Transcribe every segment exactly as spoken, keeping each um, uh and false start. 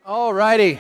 All righty.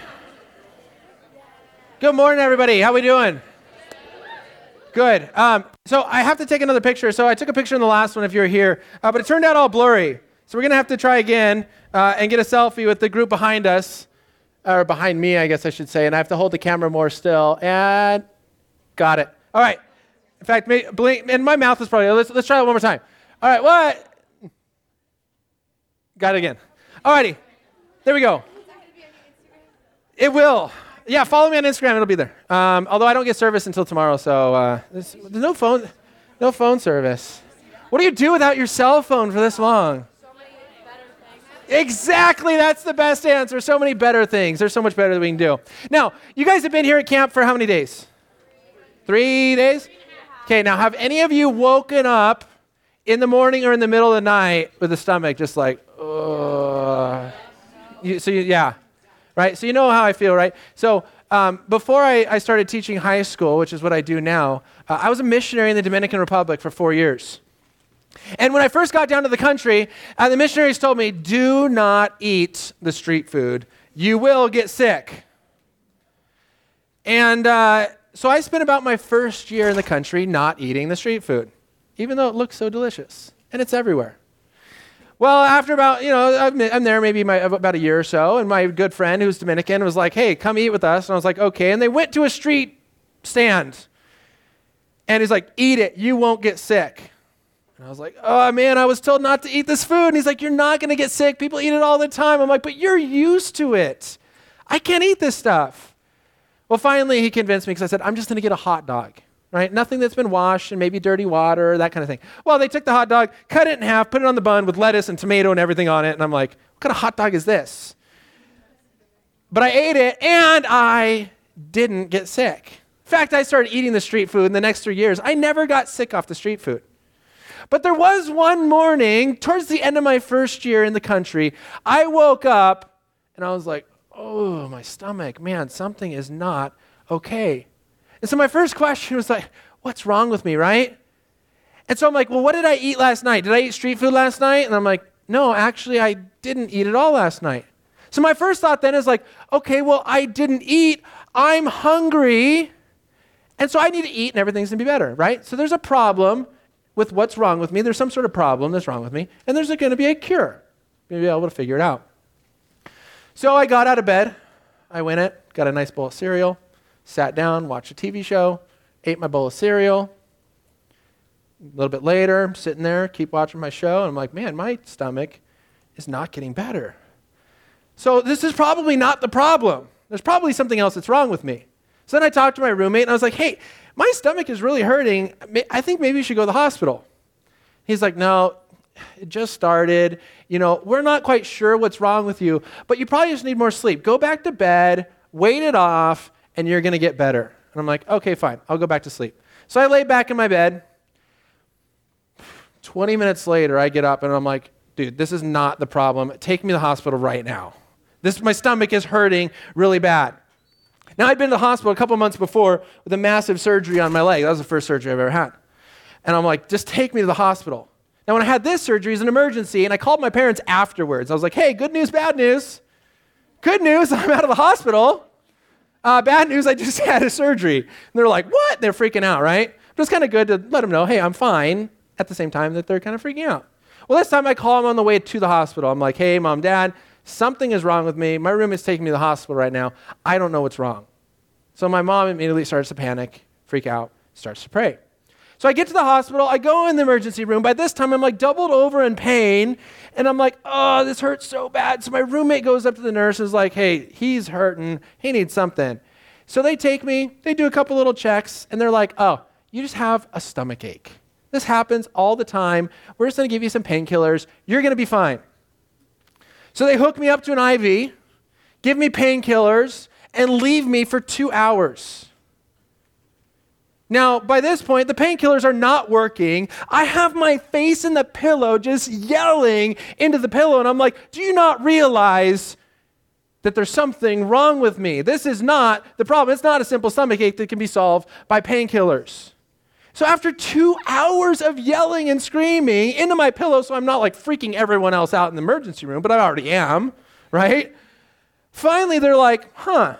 Good morning, everybody. How we doing? Good. Um, so I have to take another picture. So I took a picture in the last one if you were here, uh, but it turned out all blurry. So we're going to have to try again uh, and get a selfie with the group behind us, or behind me, I guess I should say, and I have to hold the camera more still. And got it. All right. In fact, may, blink, and my mouth is probably, let's, let's try it one more time. All right, what? Got it again. All righty. There we go. It will. Yeah, follow me on Instagram. It'll be there. Um, although I don't get service until tomorrow, so uh, there's, there's no phone, no phone service. What do you do without your cell phone for this long? So many better things. Exactly. That's the best answer. So many better things. There's so much better that we can do. Now, you guys have been here at camp for how many days? Three days? Okay. Now, have any of you woken up in the morning or in the middle of the night with a stomach just like, ugh? You, so you, yeah. Right? So you know how I feel, right? So um, before I, I started teaching high school, which is what I do now, uh, I was a missionary in the Dominican Republic for four years. And when I first got down to the country, uh, the missionaries told me, do not eat the street food. You will get sick. And uh, so I spent about my first year in the country not eating the street food, even though it looks so delicious. And it's everywhere. Well, after about, you know, I'm, I'm there maybe my, about a year or so, and my good friend who's Dominican was like, hey, come eat with us. And I was like, okay. And they went to a street stand. And he's like, eat it. You won't get sick. And I was like, oh, man, I was told not to eat this food. And he's like, you're not going to get sick. People eat it all the time. I'm like, but you're used to it. I can't eat this stuff. Well, finally, he convinced me because I said, I'm just going to get a hot dog. Right? Nothing that's been washed and maybe dirty water, that kind of thing. Well, they took the hot dog, cut it in half, put it on the bun with lettuce and tomato and everything on it. And I'm like, what kind of hot dog is this? But I ate it and I didn't get sick. In fact, I started eating the street food in the next three years. I never got sick off the street food. But there was one morning, towards the end of my first year in the country, I woke up and I was like, oh, my stomach, man, something is not okay. And so my first question was like, what's wrong with me, right? And so I'm like, well, what did I eat last night? Did I eat street food last night? And I'm like, no, actually, I didn't eat it all last night. So my first thought then is like, okay, well, I didn't eat. I'm hungry. And so I need to eat and everything's going to be better, right? So there's a problem with what's wrong with me. There's some sort of problem that's wrong with me. And there's going to be a cure. I'm going to be able to figure it out. So I got out of bed. I went it, got a nice bowl of cereal. Sat down, watched a T V show, ate my bowl of cereal. A little bit later, I'm sitting there, keep watching my show, and I'm like, man, my stomach is not getting better. So this is probably not the problem. There's probably something else that's wrong with me. So then I talked to my roommate, and I was like, hey, my stomach is really hurting. I think maybe you should go to the hospital. He's like, no, it just started. You know, we're not quite sure what's wrong with you, but you probably just need more sleep. Go back to bed, wait it off, and you're going to get better. And I'm like, okay, fine. I'll go back to sleep. So I lay back in my bed. twenty minutes later, I get up and I'm like, dude, this is not the problem. Take me to the hospital right now. This, my stomach is hurting really bad. Now, I'd been to the hospital a couple months before with a massive surgery on my leg. That was the first surgery I've ever had. And I'm like, just take me to the hospital. Now, when I had this surgery, it was an emergency, and I called my parents afterwards. I was like, hey, good news, bad news. Good news, I'm out of the hospital. Uh, bad news, I just had a surgery. And they're like, what? They're freaking out, right? But it's kind of good to let them know, hey, I'm fine, at the same time that they're kind of freaking out. Well, this time I call them on the way to the hospital. I'm like, hey, mom, dad, something is wrong with me. My roommate's taking me to the hospital right now. I don't know what's wrong. So my mom immediately starts to panic, freak out, starts to pray. So I get to the hospital. I go in the emergency room. By this time, I'm like doubled over in pain. And I'm like, oh, this hurts so bad. So my roommate goes up to the nurse and is like, hey, he's hurting. He needs something. So they take me. They do a couple little checks. And they're like, oh, you just have a stomach ache. This happens all the time. We're just going to give you some painkillers. You're going to be fine. So they hook me up to an I V, give me painkillers, and leave me for two hours. Now, by this point, the painkillers are not working. I have my face in the pillow just yelling into the pillow, and I'm like, do you not realize that there's something wrong with me? This is not the problem. It's not a simple stomach ache that can be solved by painkillers. So after two hours of yelling and screaming into my pillow, so I'm not like freaking everyone else out in the emergency room, but I already am, right? Finally, they're like, huh,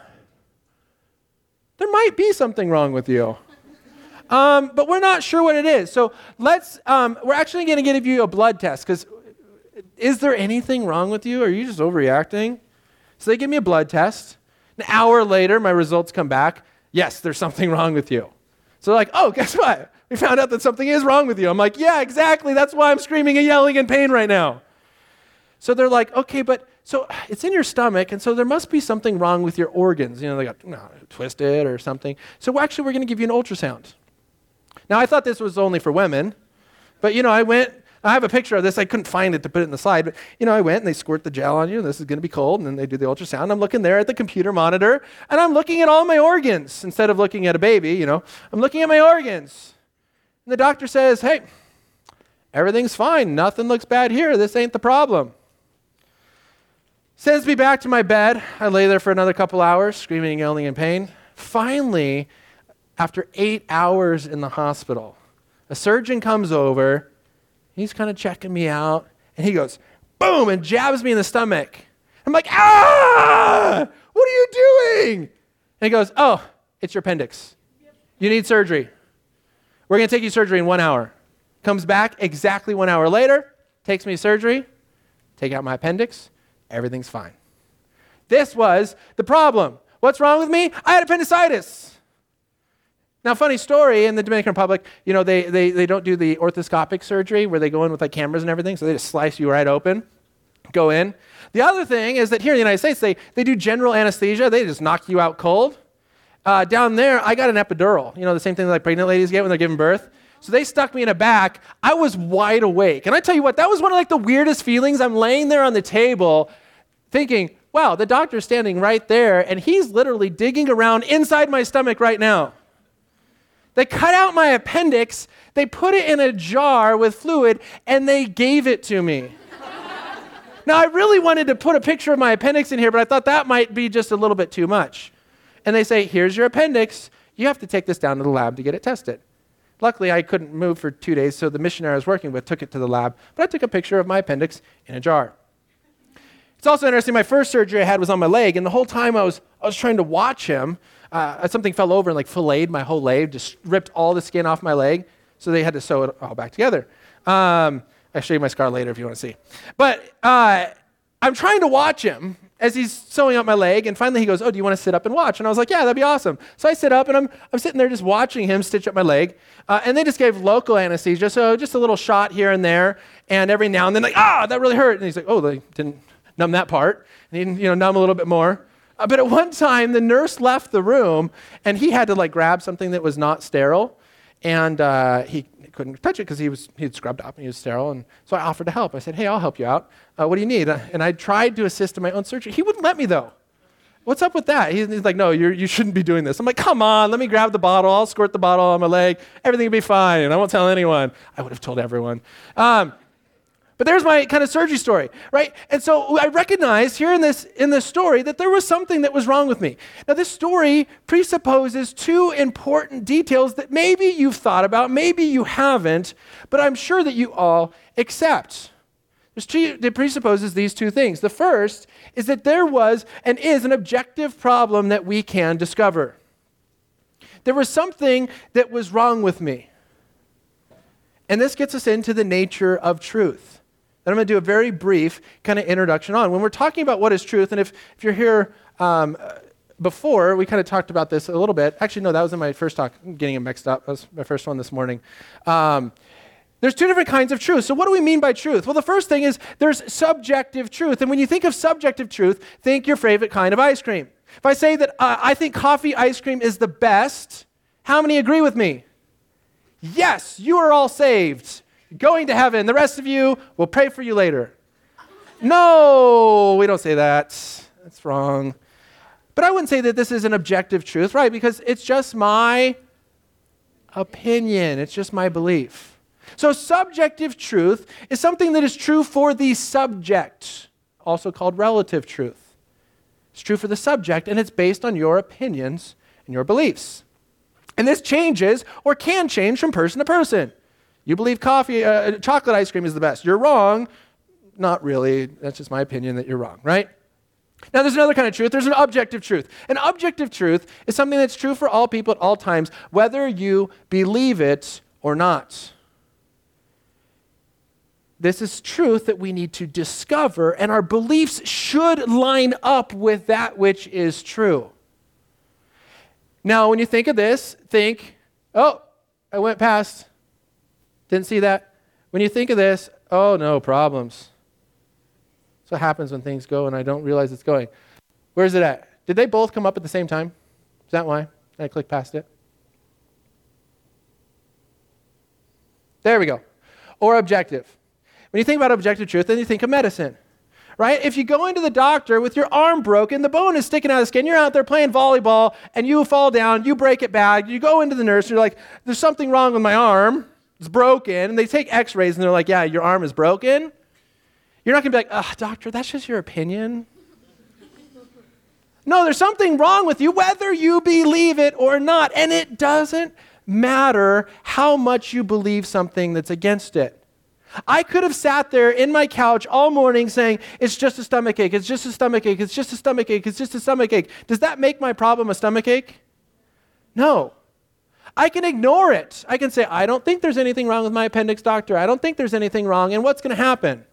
there might be something wrong with you. Um, but we're not sure what it is. So let's, um, we're actually going to give you a blood test, because is there anything wrong with you? Are you just overreacting? So they give me a blood test. An hour later, my results come back. Yes, there's something wrong with you. So they're like, oh, guess what? We found out that something is wrong with you. I'm like, yeah, exactly. That's why I'm screaming and yelling in pain right now. So they're like, okay, but so it's in your stomach, and so there must be something wrong with your organs. You know, they got no, twisted or something. So actually, we're going to give you an ultrasound. Now, I thought this was only for women, but, you know, I went, I have a picture of this. I couldn't find it to put it in the slide, but, you know, I went and they squirt the gel on you, and this is going to be cold, and then they do the ultrasound. I'm looking there at the computer monitor, and I'm looking at all my organs instead of looking at a baby, you know. I'm looking at my organs. And the doctor says, hey, everything's fine. Nothing looks bad here. This ain't the problem. Sends me back to my bed. I lay there for another couple hours, screaming and yelling in pain. Finally, after eight hours in the hospital, a surgeon comes over. He's kind of checking me out, and he goes, boom, and jabs me in the stomach. I'm like, ah, what are you doing? And he goes, oh, it's your appendix. You need surgery. We're going to take you to surgery in one hour. Comes back exactly one hour later, takes me to surgery, take out my appendix. Everything's fine. This was the problem. What's wrong with me? I had appendicitis. Now, funny story, in the Dominican Republic, you know, they, they, they don't do the orthoscopic surgery where they go in with like cameras and everything, so they just slice you right open, go in. The other thing is that here in the United States, they, they do general anesthesia. They just knock you out cold. Uh, down there, I got an epidural. You know, the same thing that like pregnant ladies get when they're giving birth. So they stuck me in a back. I was wide awake. And I tell you what, that was one of like the weirdest feelings. I'm laying there on the table thinking, wow, the doctor's standing right there, and he's literally digging around inside my stomach right now. They cut out my appendix, they put it in a jar with fluid, and they gave it to me. Now, I really wanted to put a picture of my appendix in here, but I thought that might be just a little bit too much. And they say, here's your appendix. You have to take this down to the lab to get it tested. Luckily, I couldn't move for two days, so the missionary I was working with took it to the lab, but I took a picture of my appendix in a jar. It's also interesting, my first surgery I had was on my leg, and the whole time I was I was trying to watch him, uh, something fell over and like filleted my whole leg, just ripped all the skin off my leg, so they had to sew it all back together. Um, I'll show you my scar later if you want to see. But uh, I'm trying to watch him as he's sewing up my leg, and finally he goes, oh, do you want to sit up and watch? And I was like, yeah, that'd be awesome. So I sit up, and I'm I'm sitting there just watching him stitch up my leg, uh, and they just gave local anesthesia, so just a little shot here and there, and every now and then, like, ah, that really hurt. And he's like, oh, they didn't numb that part, and he didn't, you know, numb a little bit more. Uh, but at one time, the nurse left the room, and he had to like grab something that was not sterile, and uh, he couldn't touch it because he was he had scrubbed up and he was sterile. And so I offered to help. I said, hey, I'll help you out. Uh, what do you need? Uh, and I tried to assist in my own surgery. He wouldn't let me though. What's up with that? He's, he's like, no, you're, you shouldn't be doing this. I'm like, come on, let me grab the bottle. I'll squirt the bottle on my leg. Everything will be fine. And I won't tell anyone. I would have told everyone. Um, But there's my kind of surgery story, right? And so I recognized here in this in this story that there was something that was wrong with me. Now, this story presupposes two important details that maybe you've thought about, maybe you haven't, but I'm sure that you all accept. There's two, it presupposes these two things. The first is that there was and is an objective problem that we can discover. There was something that was wrong with me. And this gets us into the nature of truth. And I'm going to do a very brief kind of introduction on. When we're talking about what is truth, and if, if you're here um, before, we kind of talked about this a little bit. Actually, no, that was in my first talk. I'm getting it mixed up. That was my first one this morning. Um, there's two different kinds of truth. So what do we mean by truth? Well, the first thing is there's subjective truth. And when you think of subjective truth, think your favorite kind of ice cream. If I say that uh, I think coffee ice cream is the best, how many agree with me? Yes, you are all saved. Going to heaven. The rest of you, will pray for you later. No, we don't say that. That's wrong. But I wouldn't say that this is an objective truth, right? Because it's just my opinion. It's just my belief. So subjective truth is something that is true for the subject, also called relative truth. It's true for the subject, and it's based on your opinions and your beliefs. And this changes or can change from person to person. You believe coffee, uh, chocolate ice cream is the best. You're wrong. Not really. That's just my opinion that you're wrong, right? Now, there's another kind of truth. There's an objective truth. An objective truth is something that's true for all people at all times, whether you believe it or not. This is truth that we need to discover, and our beliefs should line up with that which is true. Now, when you think of this, think, oh, I went past, didn't see that. When you think of this, oh, no, problems. That's what happens when things go and I don't realize it's going. Where's it at? Did they both come up at the same time? Is that why? Did I click past it? There we go. Or objective. When you think about objective truth, then you think of medicine, right? If you go into the doctor with your arm broken, the bone is sticking out of the skin, you're out there playing volleyball, and you fall down, you break it bad, you go into the nurse, and you're like, there's something wrong with my arm, it's broken, and they take x-rays, and they're like, yeah, your arm is broken. You're not going to be like, ah, doctor, that's just your opinion. No, there's something wrong with you, whether you believe it or not, and it doesn't matter how much you believe something that's against it. I could have sat there in my couch all morning saying, it's just a stomach ache, it's just a stomach ache, it's just a stomach ache, it's just a stomach ache. Does that make my problem a stomach ache? No. I can ignore it. I can say, I don't think there's anything wrong with my appendix, doctor. I don't think there's anything wrong. And what's going to happen?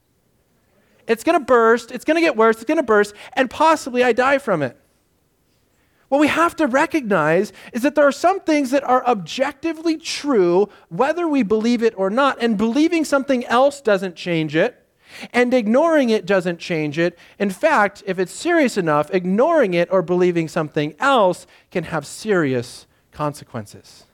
It's going to burst. It's going to get worse. It's going to burst. And possibly I die from it. What we have to recognize is that there are some things that are objectively true, whether we believe it or not. And believing something else doesn't change it. And ignoring it doesn't change it. In fact, if it's serious enough, ignoring it or believing something else can have serious consequences.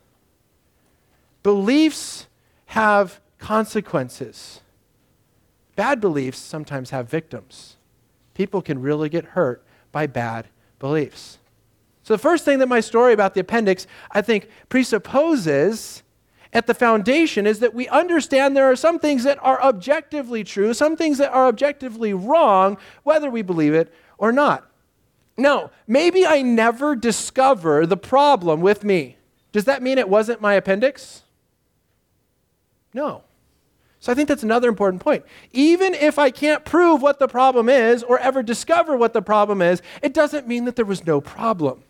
Beliefs have consequences. Bad beliefs sometimes have victims. People can really get hurt by bad beliefs. So the first thing that my story about the appendix, I think, presupposes at the foundation is that we understand there are some things that are objectively true, some things that are objectively wrong, whether we believe it or not. Now, maybe I never discover the problem with me. Does that mean it wasn't my appendix? No. So I think that's another important point. Even if I can't prove what the problem is or ever discover what the problem is, it doesn't mean that there was no problem.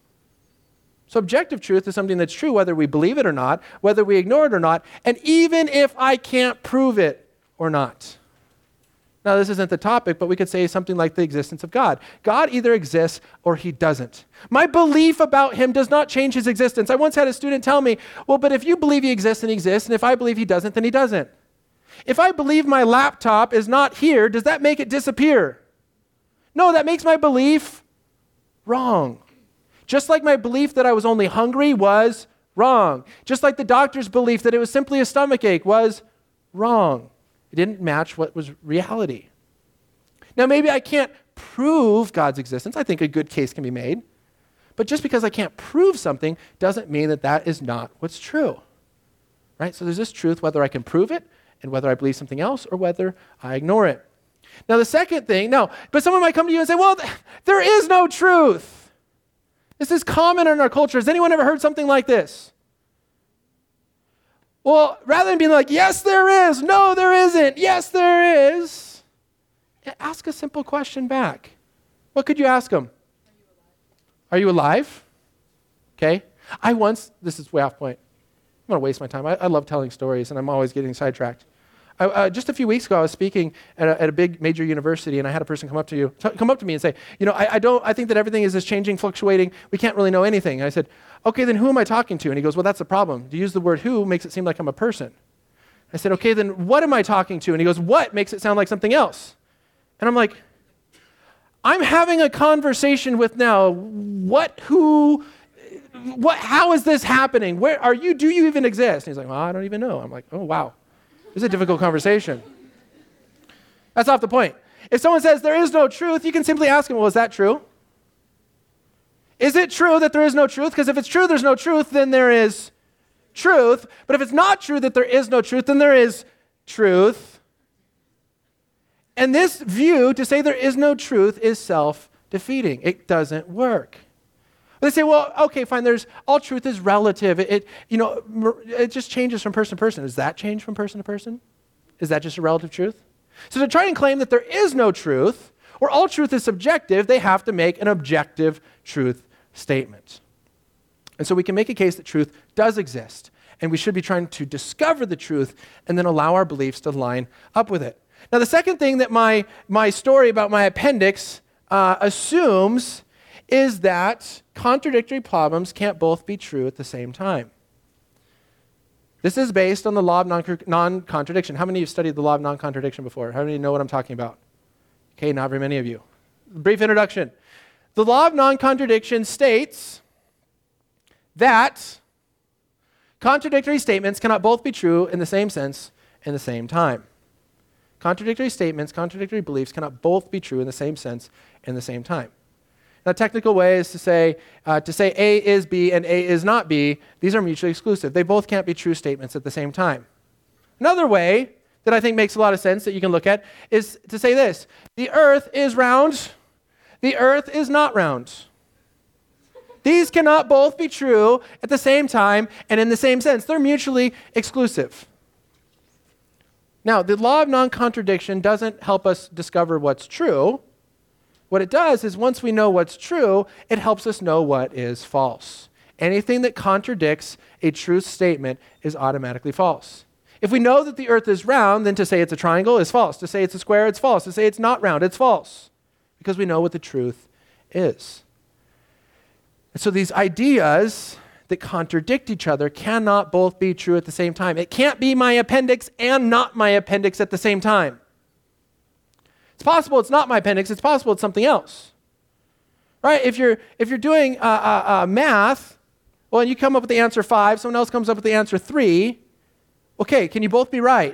So objective truth is something that's true whether we believe it or not, whether we ignore it or not, and even if I can't prove it or not. Now, this isn't the topic, but we could say something like the existence of God. God either exists or he doesn't. My belief about him does not change his existence. I once had a student tell me, well, but if you believe he exists, then he exists, and if I believe he doesn't, then he doesn't. If I believe my laptop is not here, does that make it disappear? No, that makes my belief wrong. Just like my belief that I was only hungry was wrong. Just like the doctor's belief that it was simply a stomach ache was wrong. It didn't match what was reality. Now, maybe I can't prove God's existence. I think a good case can be made. But just because I can't prove something doesn't mean that that is not what's true. Right? So there's this truth, whether I can prove it and whether I believe something else or whether I ignore it. Now, the second thing, no, but someone might come to you and say, well, th- there is no truth. This is common in our culture. Has anyone ever heard something like this? Well, rather than being like, yes, there is, no, there isn't, yes, there is, ask a simple question back. What could you ask them? Are you alive? Okay. I once, this is way off point. I'm going to waste my time. I, I love telling stories, and I'm always getting sidetracked. I, uh, just a few weeks ago, I was speaking at a, at a big major university, and I had a person come up to you, t- come up to me and say, you know, I, I don't, I think that everything is just changing, fluctuating. We can't really know anything. And I said, okay, then who am I talking to? And he goes, well, that's the problem. To use the word who makes it seem like I'm a person. I said, okay, then what am I talking to? And he goes, what makes it sound like something else? And I'm like, I'm having a conversation with now what, who, what, how is this happening? Where are you? Do you even exist? And he's like, well, I don't even know. I'm like, oh, wow. This is a difficult conversation. That's off the point. If someone says there is no truth, you can simply ask them, well, is that true? Is it true that there is no truth? Because if it's true there's no truth, then there is truth. But if it's not true that there is no truth, then there is truth. And this view, to say there is no truth, is self-defeating. It doesn't work. They say, well, okay, fine, there's, all truth is relative. It, it, you know, it just changes from person to person. Does that change from person to person? Is that just a relative truth? So to try and claim that there is no truth, or all truth is subjective, they have to make an objective truth statement. And so we can make a case that truth does exist, and we should be trying to discover the truth and then allow our beliefs to line up with it. Now, the second thing that my, my story about my appendix uh, assumes is that contradictory problems can't both be true at the same time. This is based on the law of non- non-contradiction. How many of you studied the law of non-contradiction before? How many of you know what I'm talking about? Okay, not very many of you. Brief introduction. The law of non-contradiction states that contradictory statements cannot both be true in the same sense in the same time. Contradictory statements, contradictory beliefs cannot both be true in the same sense in the same time. Now, technical way is to say, uh, to say A is B and A is not B, these are mutually exclusive. They both can't be true statements at the same time. Another way that I think makes a lot of sense that you can look at is to say this: the earth is round, the earth is not round. These cannot both be true at the same time and in the same sense. They're mutually exclusive. Now, the law of non-contradiction doesn't help us discover what's true. What it does is once we know what's true, it helps us know what is false. Anything that contradicts a truth statement is automatically false. If we know that the earth is round, then to say it's a triangle is false. To say it's a square, it's false. To say it's not round, it's false. Because we know what the truth is. And so these ideas that contradict each other cannot both be true at the same time. It can't be my appendix and not my appendix at the same time. It's possible it's not my appendix. It's possible it's something else. Right? If you're if you're doing uh, uh, uh, math, well, and you come up with the answer five, someone else comes up with the answer three. Okay, can you both be right?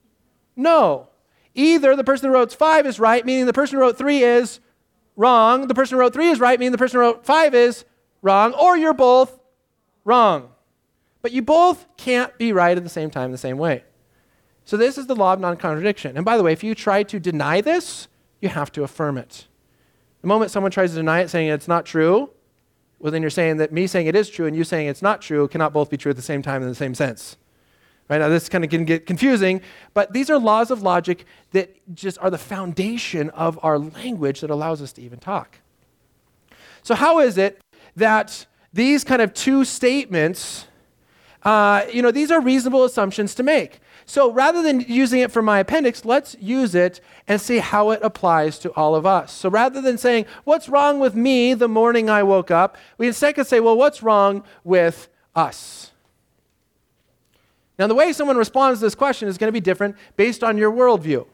No. Either the person who wrote five is right, meaning the person who wrote three is wrong. The person who wrote three is right, meaning the person who wrote five is wrong. Or you're both wrong. But you both can't be right at the same time the same way. So this is the law of non-contradiction. And by the way, if you try to deny this, you have to affirm it. The moment someone tries to deny it, saying it's not true, well, then you're saying that me saying it is true and you saying it's not true cannot both be true at the same time in the same sense. Right? Now, this kind of can get confusing, but these are laws of logic that just are the foundation of our language that allows us to even talk. So how is it that these kind of two statements, uh, you know, these are reasonable assumptions to make? So rather than using it for my appendix, let's use it and see how it applies to all of us. So rather than saying, what's wrong with me the morning I woke up, we instead could say, well, what's wrong with us? Now, the way someone responds to this question is going to be different based on your worldview.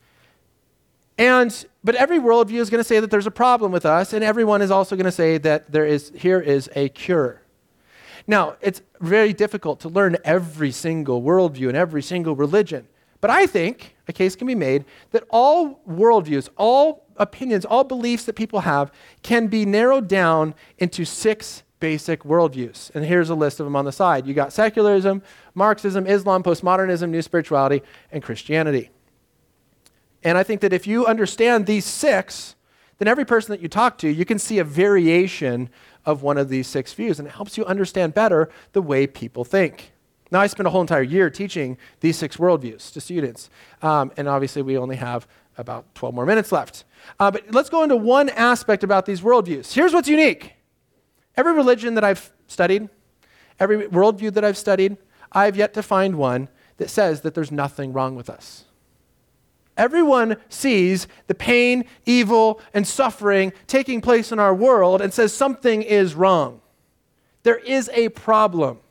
And, but every worldview is going to say that there's a problem with us, and everyone is also going to say that there is, here is a cure. Now, it's very difficult to learn every single worldview and every single religion. But I think a case can be made that all worldviews, all opinions, all beliefs that people have can be narrowed down into six basic worldviews. And here's a list of them on the side. You got secularism, Marxism, Islam, postmodernism, new spirituality, and Christianity. And I think that if you understand these six, then every person that you talk to, you can see a variation of one of these six views, and it helps you understand better the way people think. Now, I spent a whole entire year teaching these six worldviews to students, um, and obviously we only have about twelve more minutes left. Uh, but let's go into one aspect about these worldviews. Here's what's unique. Every religion that I've studied, every worldview that I've studied, I've yet to find one that says that there's nothing wrong with us. Everyone sees the pain, evil, and suffering taking place in our world and says something is wrong. There is a problem.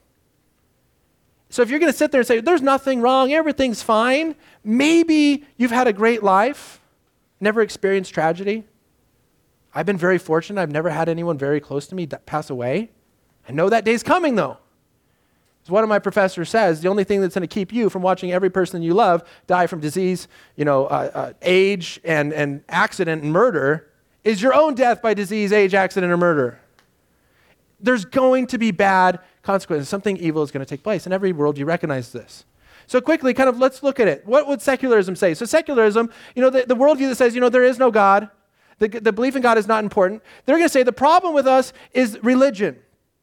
So if you're going to sit there and say, there's nothing wrong, everything's fine, maybe you've had a great life, never experienced tragedy. I've been very fortunate. I've never had anyone very close to me that pass away. I know that day's coming, though. As one of my professors says, the only thing that's going to keep you from watching every person you love die from disease, you know, uh, uh, age, and, and accident and murder is your own death by disease, age, accident, or murder. There's going to be bad consequences. Something evil is going to take place. In every world, you recognize this. So quickly, kind of, let's look at it. What would secularism say? So secularism, you know, the, the worldview that says, you know, there is no God, the, the belief in God is not important. They're going to say the problem with us is religion.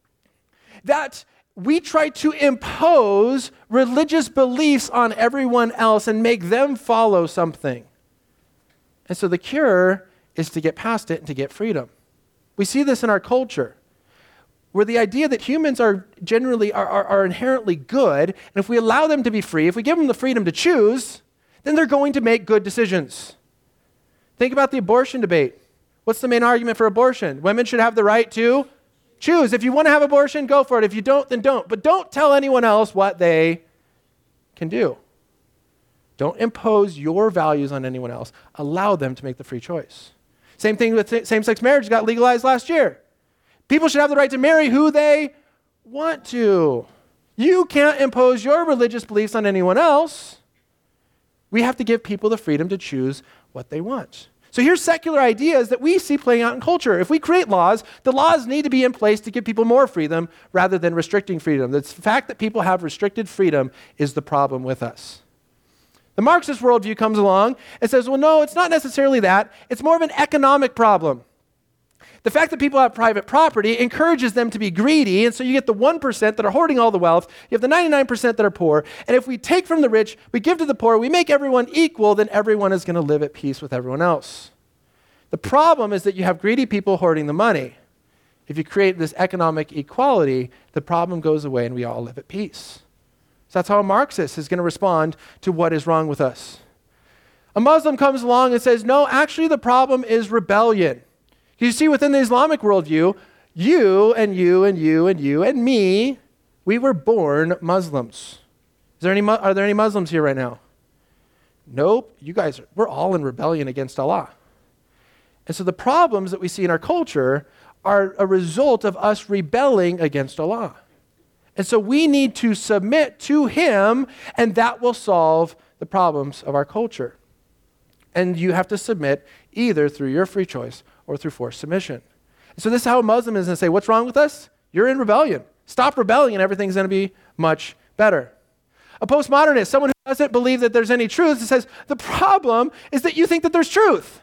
That we try to impose religious beliefs on everyone else and make them follow something. And so the cure is to get past it and to get freedom. We see this in our culture, where the idea that humans are generally are, are, are inherently good, and if we allow them to be free, if we give them the freedom to choose, then they're going to make good decisions. Think about the abortion debate. What's the main argument for abortion? Women should have the right to choose. If you want to have abortion, go for it. If you don't, then don't. But don't tell anyone else what they can do. Don't impose your values on anyone else. Allow them to make the free choice. Same thing with same-sex marriage got legalized last year. People should have the right to marry who they want to. You can't impose your religious beliefs on anyone else. We have to give people the freedom to choose what they want. So here's secular ideas that we see playing out in culture. If we create laws, the laws need to be in place to give people more freedom rather than restricting freedom. The fact that people have restricted freedom is the problem with us. The Marxist worldview comes along and says, well, no, it's not necessarily that. It's more of an economic problem. The fact that people have private property encourages them to be greedy, and so you get the one percent that are hoarding all the wealth, you have the ninety-nine percent that are poor, and if we take from the rich, we give to the poor, we make everyone equal, then everyone is going to live at peace with everyone else. The problem is that you have greedy people hoarding the money. If you create this economic equality, the problem goes away and we all live at peace. So that's how a Marxist is going to respond to what is wrong with us. A Muslim comes along and says, no, actually the problem is rebellion. You see, within the Islamic worldview, you and you and you and you and me, we were born Muslims. Is there any, are there any Muslims here right now? Nope. You guys, are, we're all in rebellion against Allah. And so the problems that we see in our culture are a result of us rebelling against Allah. And so we need to submit to Him, and that will solve the problems of our culture. And you have to submit either through your free choice or through forced submission. So this is how a Muslim is going to say, what's wrong with us? You're in rebellion. Stop rebelling and everything's going to be much better. A postmodernist, someone who doesn't believe that there's any truth, says, the problem is that you think that there's truth.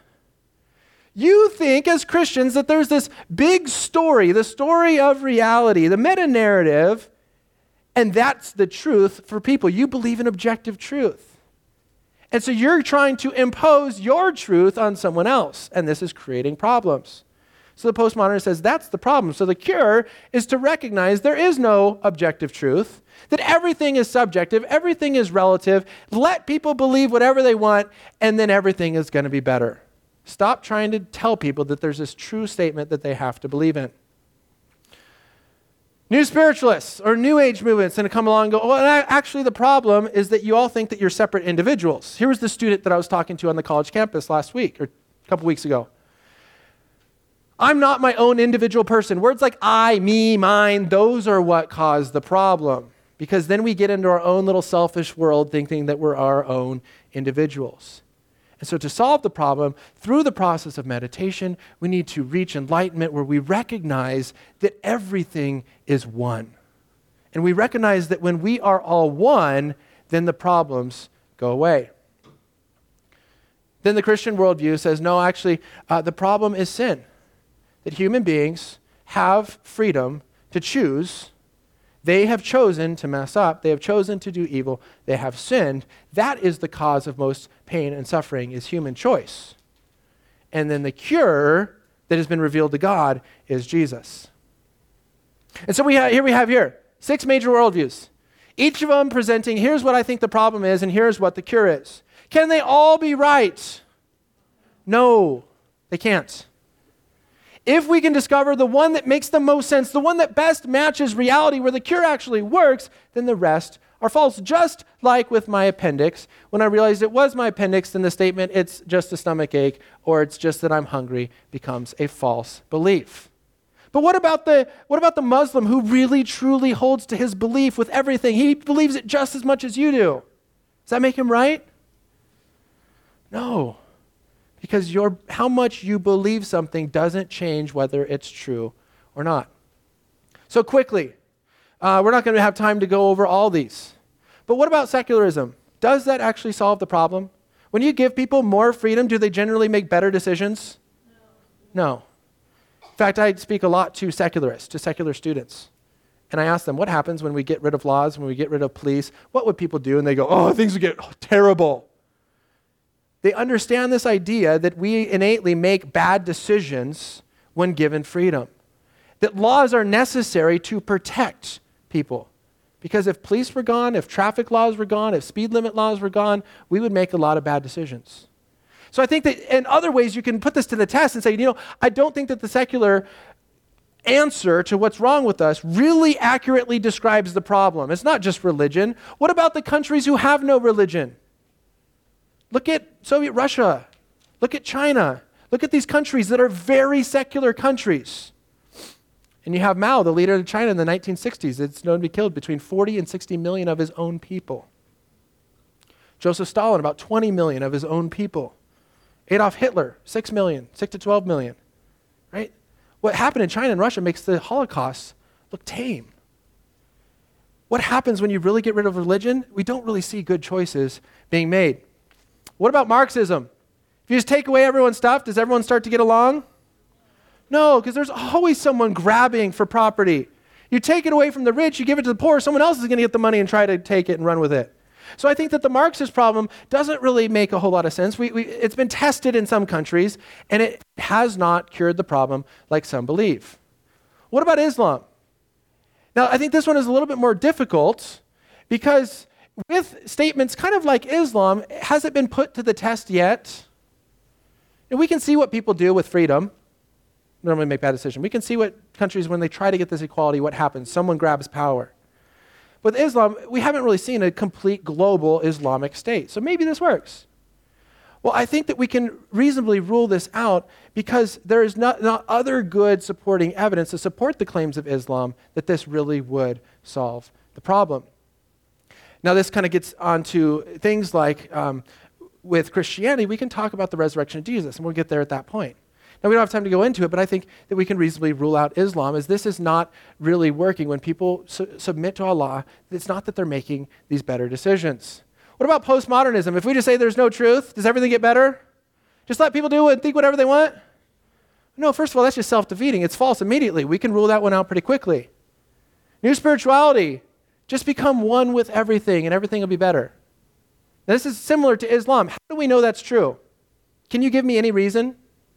You think as Christians that there's this big story, the story of reality, the meta-narrative, and that's the truth for people. You believe in objective truth. And so you're trying to impose your truth on someone else, and this is creating problems. So the postmodernist says that's the problem. So the cure is to recognize there is no objective truth, that everything is subjective, everything is relative. Let people believe whatever they want, and then everything is going to be better. Stop trying to tell people that there's this true statement that they have to believe in. New spiritualists or New Age movements and come along and go, well, actually the problem is that you all think that you're separate individuals. Here was the student that I was talking to on the college campus last week or a couple weeks ago. I'm not my own individual person. Words like I, me, mine, those are what cause the problem. Because then we get into our own little selfish world thinking that we're our own individuals. And so to solve the problem, through the process of meditation, we need to reach enlightenment where we recognize that everything is one. And we recognize that when we are all one, then the problems go away. Then the Christian worldview says, no, actually, uh, the problem is sin. That human beings have freedom to choose. They have chosen to mess up. They have chosen to do evil. They have sinned. That is the cause of most pain and suffering is human choice. And then the cure that has been revealed to God is Jesus. And so we ha- here we have here six major worldviews. Each of them presenting, here's what I think the problem is, and here's what the cure is. Can they all be right? No, they can't. If we can discover the one that makes the most sense, the one that best matches reality, where the cure actually works, then the rest are false. Just like with my appendix, when I realized it was my appendix, then the statement, it's just a stomach ache, or it's just that I'm hungry, becomes a false belief. But what about the what about the Muslim who really, truly holds to his belief with everything? He believes it just as much as you do. Does that make him right? No. Because your, how much you believe something doesn't change whether it's true or not. So quickly, uh, we're not going to have time to go over all these. But what about secularism? Does that actually solve the problem? When you give people more freedom, do they generally make better decisions? No. No. In fact, I speak a lot to secularists, to secular students. And I ask them, what happens when we get rid of laws, when we get rid of police? What would people do? And they go, oh, things would get terrible. They understand this idea that we innately make bad decisions when given freedom. That laws are necessary to protect people. Because if police were gone, if traffic laws were gone, if speed limit laws were gone, we would make a lot of bad decisions. So I think that in other ways you can put this to the test and say, you know, I don't think that the secular answer to what's wrong with us really accurately describes the problem. It's not just religion. What about the countries who have no religion? Look at Soviet Russia. Look at China. Look at these countries that are very secular countries. And you have Mao, the leader of China in the nineteen sixties. It's known to be killed between forty and sixty million of his own people. Joseph Stalin, about twenty million of his own people. Adolf Hitler, six million, six to twelve million, right? What happened in China and Russia makes the Holocaust look tame. What happens when you really get rid of religion? We don't really see good choices being made. What about Marxism? If you just take away everyone's stuff, does everyone start to get along? No, because there's always someone grabbing for property. You take it away from the rich, you give it to the poor, someone else is going to get the money and try to take it and run with it. So I think that the Marxist problem doesn't really make a whole lot of sense. We, we, it's been tested in some countries, and it has not cured the problem like some believe. What about Islam? Now, I think this one is a little bit more difficult because with statements kind of like Islam, has it been put to the test yet? And we can see what people do with freedom. Normally make bad decisions. We can see what countries, when they try to get this equality, what happens. Someone grabs power. With Islam, we haven't really seen a complete global Islamic state. So maybe this works. Well, I think that we can reasonably rule this out because there is not, not other good supporting evidence to support the claims of Islam that this really would solve the problem. Now, this kind of gets onto things like um, with Christianity, we can talk about the resurrection of Jesus, and we'll get there at that point. Now, we don't have time to go into it, but I think that we can reasonably rule out Islam as this is not really working when people su- submit to Allah. It's not that they're making these better decisions. What about postmodernism? If we just say there's no truth, does everything get better? Just let people do and think whatever they want? No, first of all, that's just self-defeating. It's false immediately. We can rule that one out pretty quickly. New spirituality. Just become one with everything and everything will be better. Now, this is similar to Islam. How do we know that's true? Can you give me any reason?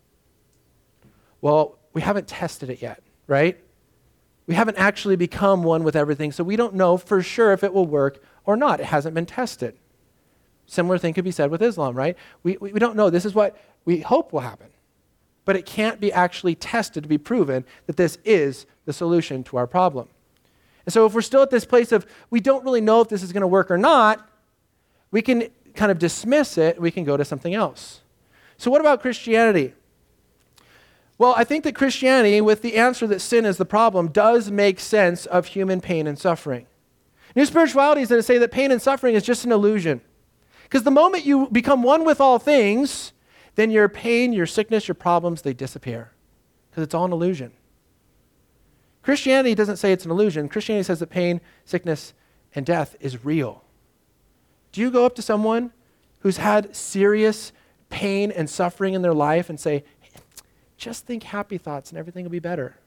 Well, we haven't tested it yet, right? We haven't actually become one with everything, so we don't know for sure if it will work or not. It hasn't been tested. Similar thing could be said with Islam, right? We, we, we don't know. This is what we hope will happen. But it can't be actually tested to be proven that this is the solution to our problem. And so if we're still at this place of we don't really know if this is going to work or not, we can kind of dismiss it. We can go to something else. So what about Christianity? Well, I think that Christianity, with the answer that sin is the problem, does make sense of human pain and suffering. New spirituality is going to say that pain and suffering is just an illusion. Because the moment you become one with all things, then your pain, your sickness, your problems, they disappear. Because it's all an illusion. Christianity doesn't say it's an illusion. Christianity says that pain, sickness, and death is real. Do you go up to someone who's had serious pain and suffering in their life and say, just think happy thoughts and everything will be better?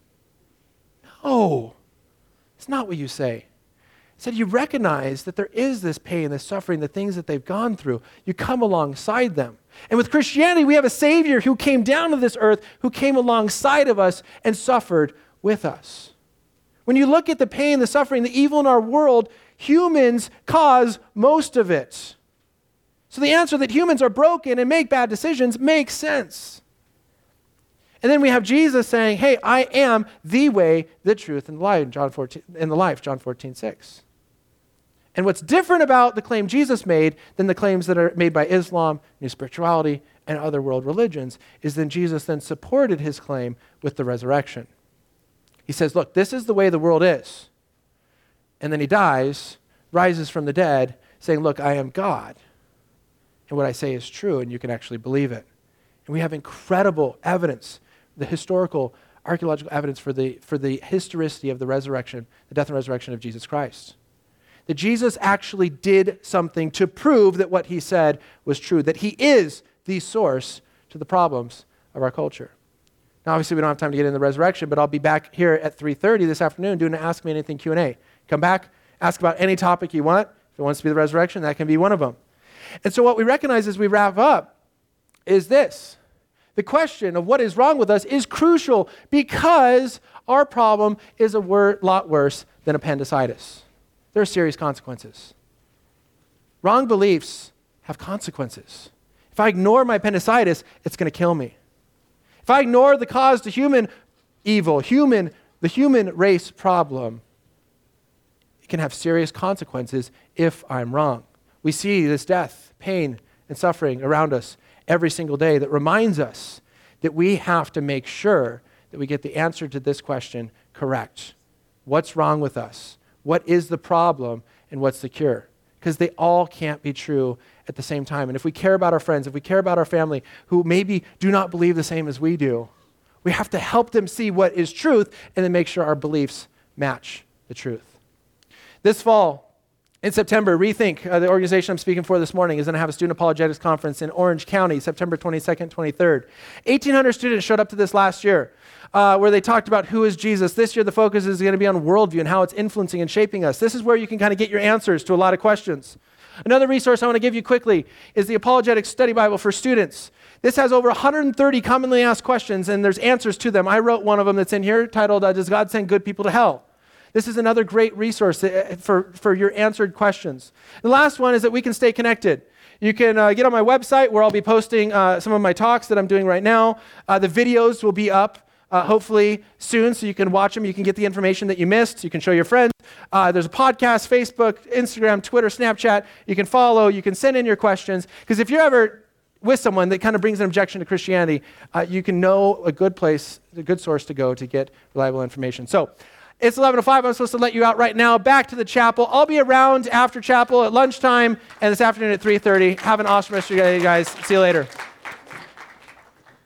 No, it's not what you say. Instead, you recognize that there is this pain, this suffering, the things that they've gone through. You come alongside them. And with Christianity, we have a Savior who came down to this earth, who came alongside of us and suffered with us. When you look at the pain, the suffering, the evil in our world, humans cause most of it. So the answer that humans are broken and make bad decisions makes sense. And then we have Jesus saying, hey, I am the way, the truth, and the life, John fourteen, and the life, John fourteen six. And what's different about the claim Jesus made than the claims that are made by Islam, New Spirituality, and other world religions is that Jesus then supported his claim with the resurrection. He says, look, this is the way the world is. And then he dies, rises from the dead, saying, look, I am God. And what I say is true, and you can actually believe it. And we have incredible evidence, the historical, archaeological evidence for the, for the historicity of the resurrection, the death and resurrection of Jesus Christ. That Jesus actually did something to prove that what he said was true, that he is the source to the problems of our culture. Now, obviously, we don't have time to get into the resurrection, but I'll be back here at three thirty this afternoon doing an Ask Me Anything Q and A. Come back, ask about any topic you want. If it wants to be the resurrection, that can be one of them. And so what we recognize as we wrap up is this. The question of what is wrong with us is crucial because our problem is a wor- lot worse than appendicitis. There are serious consequences. Wrong beliefs have consequences. If I ignore my appendicitis, it's going to kill me. If I ignore the cause to human evil, human, the human race problem, it can have serious consequences if I'm wrong. We see this death, pain, and suffering around us every single day that reminds us that we have to make sure that we get the answer to this question correct. What's wrong with us? What is the problem? And what's the cure? Because they all can't be true at the same time. And if we care about our friends, if we care about our family who maybe do not believe the same as we do, we have to help them see what is truth and then make sure our beliefs match the truth. This fall, in September, Rethink, uh, the organization I'm speaking for this morning, is going to have a student apologetics conference in Orange County, September twenty-second, twenty-third. eighteen hundred students showed up to this last year, uh, where they talked about who is Jesus. This year, the focus is going to be on worldview and how it's influencing and shaping us. This is where you can kind of get your answers to a lot of questions. Another resource I want to give you quickly is the Apologetics Study Bible for students. This has over one hundred thirty commonly asked questions, and there's answers to them. I wrote one of them that's in here titled, uh, Does God Send Good People to Hell? This is another great resource for, for your answered questions. The last one is that we can stay connected. You can uh, get on my website where I'll be posting uh, some of my talks that I'm doing right now. Uh, the videos will be up uh, hopefully soon, so you can watch them. You can get the information that you missed. You can show your friends. Uh, there's a podcast, Facebook, Instagram, Twitter, Snapchat. You can follow. You can send in your questions. Because if you're ever with someone that kind of brings an objection to Christianity, uh, you can know a good place, a good source to go to get reliable information. So, it's eleven oh five. I'm supposed to let you out right now. Back to the chapel. I'll be around after chapel at lunchtime and this afternoon at three thirty. Have an awesome rest of your day, guys. See you later.